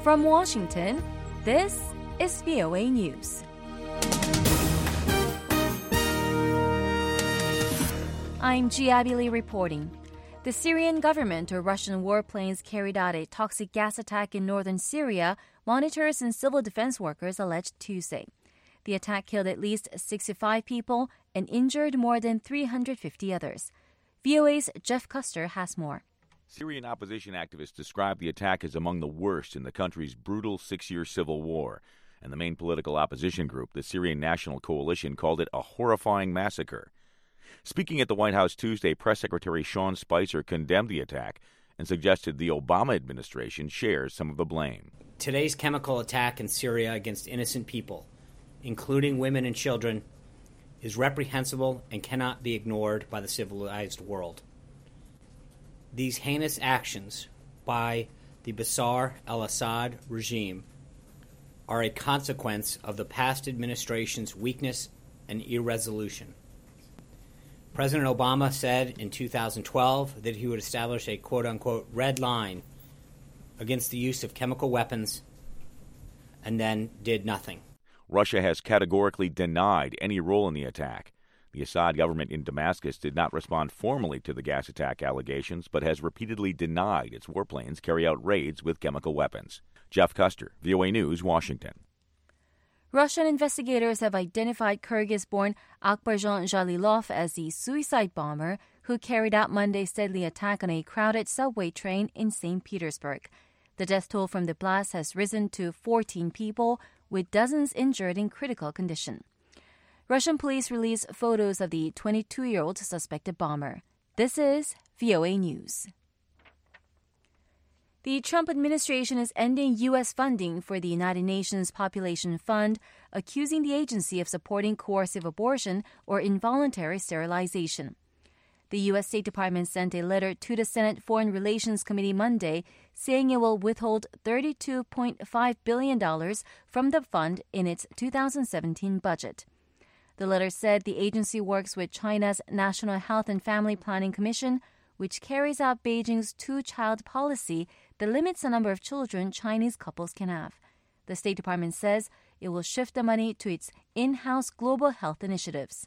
From Washington, this is VOA News. I'm Jiabi Lee reporting. The Syrian government or Russian warplanes carried out a toxic gas attack in northern Syria, monitors and civil defense workers alleged Tuesday. The attack killed at least 65 people and injured more than 350 others. VOA's Jeff Custer has more. Syrian opposition activists described the attack as among the worst in the country's brutal 6-year civil war. And the main political opposition group, the Syrian National Coalition, called it a horrifying massacre. Speaking at the White House Tuesday, Press Secretary Sean Spicer condemned the attack and suggested the Obama administration shares some of the blame. Today's chemical attack in Syria against innocent people, including women and children, is reprehensible and cannot be ignored by the civilized world. These heinous actions by the Bashar al-Assad regime are a consequence of the past administration's weakness and irresolution. President Obama said in 2012 that he would establish a quote-unquote red line against the use of chemical weapons and then did nothing. Russia has categorically denied any role in the attack. The Assad government in Damascus did not respond formally to the gas attack allegations, but has repeatedly denied its warplanes carry out raids with chemical weapons. Jeff Custer, VOA News, Washington. Russian investigators have identified Kyrgyz-born Akbarjan Jalilov as the suicide bomber who carried out Monday's deadly attack on a crowded subway train in St. Petersburg. The death toll from the blast has risen to 14 people, with dozens injured in critical condition. Russian police released photos of the 22-year-old suspected bomber. This is VOA News. The Trump administration is ending U.S. funding for the United Nations Population Fund, accusing the agency of supporting coercive abortion or involuntary sterilization. The U.S. State Department sent a letter to the Senate Foreign Relations Committee Monday saying it will withhold $32.5 billion from the fund in its 2017 budget. The letter said the agency works with China's National Health and Family Planning Commission, which carries out Beijing's two-child policy that limits the number of children Chinese couples can have. The State Department says it will shift the money to its in-house global health initiatives.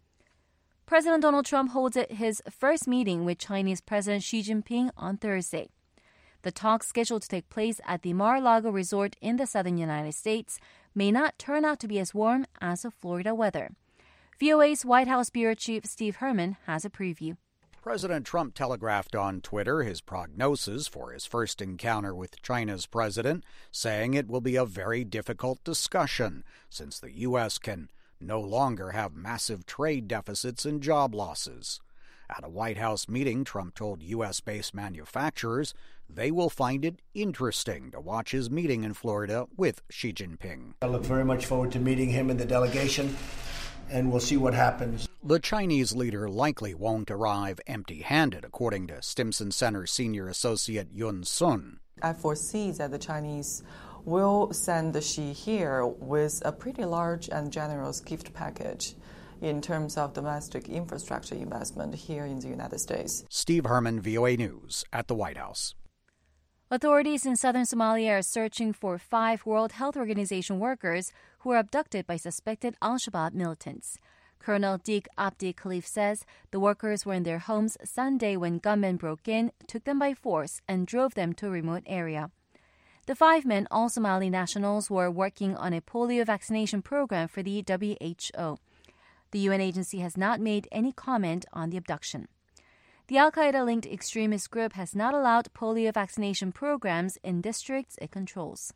President Donald Trump holds his first meeting with Chinese President Xi Jinping on Thursday. The talks, scheduled to take place at the Mar-a-Lago resort in the southern United States, may not turn out to be as warm as the Florida weather. VOA's White House Bureau Chief Steve Herman has a preview. President Trump telegraphed on Twitter his prognosis for his first encounter with China's president, saying it will be a very difficult discussion since the U.S. can no longer have massive trade deficits and job losses. At a White House meeting, Trump told U.S.-based manufacturers they will find it interesting to watch his meeting in Florida with Xi Jinping. I look very much forward to meeting him and the delegation, and we'll see what happens. The Chinese leader likely won't arrive empty-handed, according to Stimson Center senior associate Yun Sun. I foresee that the Chinese will send Xi here with a pretty large and generous gift package in terms of domestic infrastructure investment here in the United States. Steve Herman, VOA News, at the White House. Authorities in southern Somalia are searching for 5 World Health Organization workers who were abducted by suspected al-Shabaab militants. Colonel Dig Abdi Khalif says the workers were in their homes Sunday when gunmen broke in, took them by force, and drove them to a remote area. The 5 men, all Somali nationals, were working on a polio vaccination program for the WHO. The UN agency has not made any comment on the abduction. The al-Qaeda-linked extremist group has not allowed polio vaccination programs in districts it controls.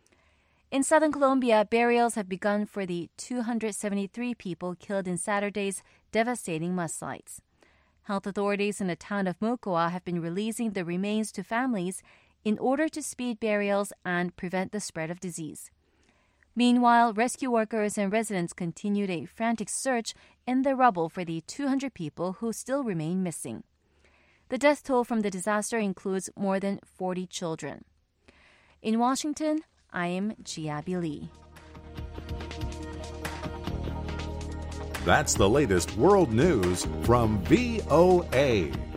In southern Colombia, burials have begun for the 273 people killed in Saturday's devastating mudslides. Health authorities in the town of Mocoa have been releasing the remains to families in order to speed burials and prevent the spread of disease. Meanwhile, rescue workers and residents continued a frantic search in the rubble for the 200 people who still remain missing. The death toll from the disaster includes more than 40 children. In Washington, I am Jiabi Lee. That's the latest world news from VOA.